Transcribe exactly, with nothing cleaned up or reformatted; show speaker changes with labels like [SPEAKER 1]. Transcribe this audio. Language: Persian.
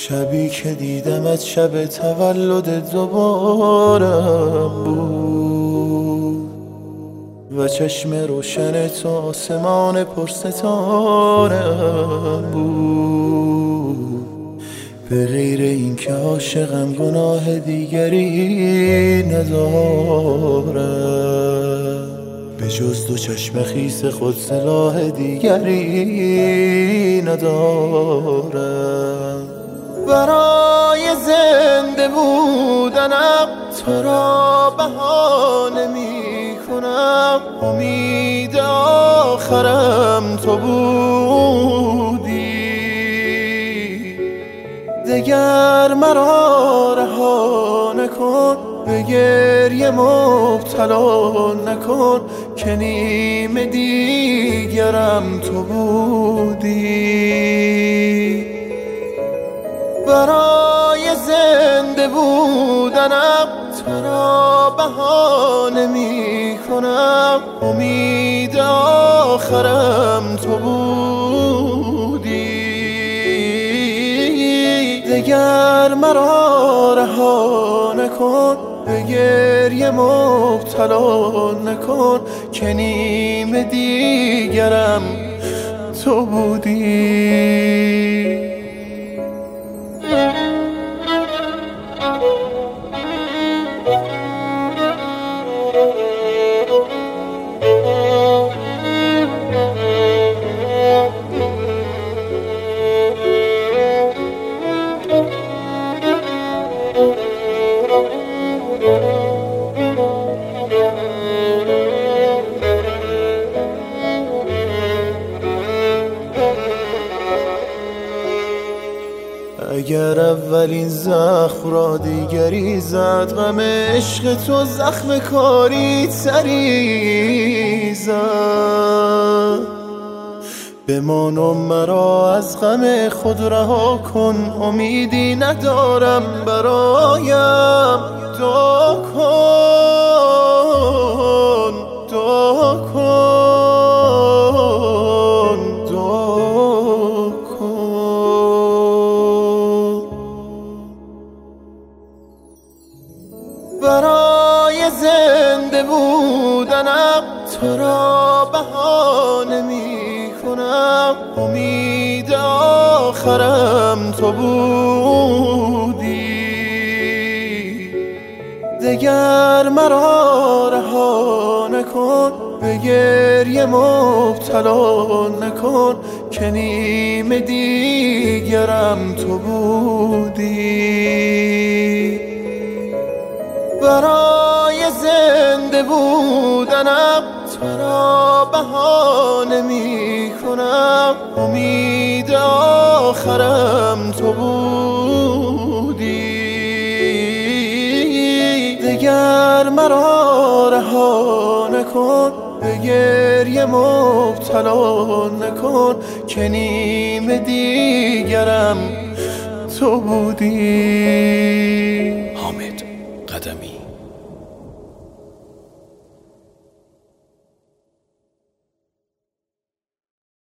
[SPEAKER 1] شبی که دیدمت شب تولد دوبارم بود و چشم روشن تو آسمان پرستارم بود. به غیر این که عاشقم گناه دیگری ندارم، به جز دو چشم خیس خود سلاح دیگری ندارم. برای زنده بودنم تو را بهانه می کنم، امید آخرم تو بودی. دگر مرا رها نکن، به گریه مبتلا نکن، که نیم دیگرم تو بودی. برای زنده بودنم تو را بهانه می کنم، امید آخرم تو بودی. دگر مرا رها نکن، به گریه مبتلا نکن، که نیم دیگرم تو بودی. اگر اولین زخم را دیگری زد، غم عشق تو زخم کاری تری زد. بمان و مرا از غم خود رها کن، امیدی ندارم برایم. دعا کن دعا کن دعا کن. برای زنده بودنم تو را بهانه می کنم، امید آخرم تو بودی. دگر مرا رها نکن، به گریه مبتلا نکن، که نیم دیگرم تو بودی. برای زنده بودنم تو را بهانه می کنم، امید آخرم تو بودی. دگر مرا رها نکن، به گریه مبتلا نکن، که نیم دیگرم تو بودی.
[SPEAKER 2] حامد قدمی.